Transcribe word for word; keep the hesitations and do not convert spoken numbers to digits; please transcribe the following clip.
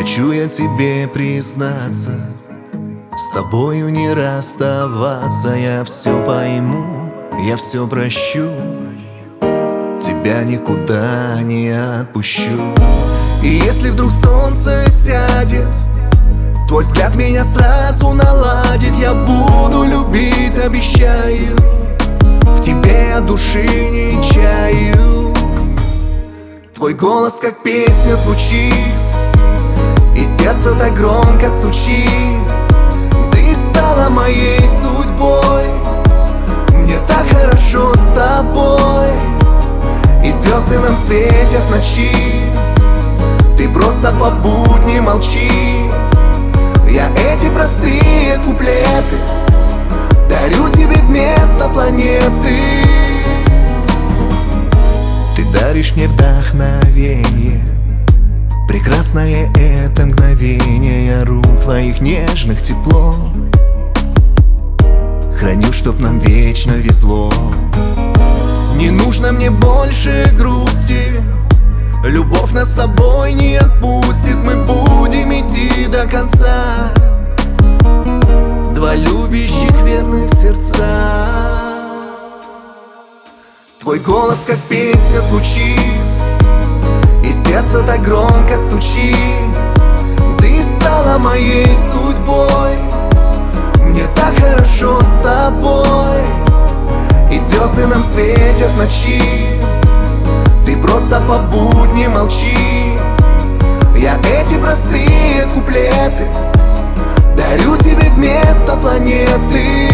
Хочу я тебе признаться, с тобою не расставаться. Я все пойму, я все прощу, тебя никуда не отпущу. И если вдруг солнце сядет, твой взгляд меня сразу наладит. Я буду любить, обещаю, в тебе я души не чаю. Твой голос как песня звучит, и сердце так громко стучит. Ты стала моей судьбой, мне так хорошо с тобой. И звезды нам светят ночи, ты просто по будни молчи. Я эти простые куплеты дарю тебе вместо планеты. Ты даришь мне вдохновение, прекрасное это мгновение рук твоих нежных тепло. Храню, чтоб нам вечно везло. Не нужно мне больше грусти, любовь нас с тобой не отпустит. Мы будем идти до конца, два любящих верных сердца. Твой голос как песня звучит, и сердце так громко стучит. Ты стала моей судьбой, мне так хорошо с тобой. И звезды нам светят ночи, ты просто по будни молчи. Я эти простые куплеты дарю тебе вместо планеты.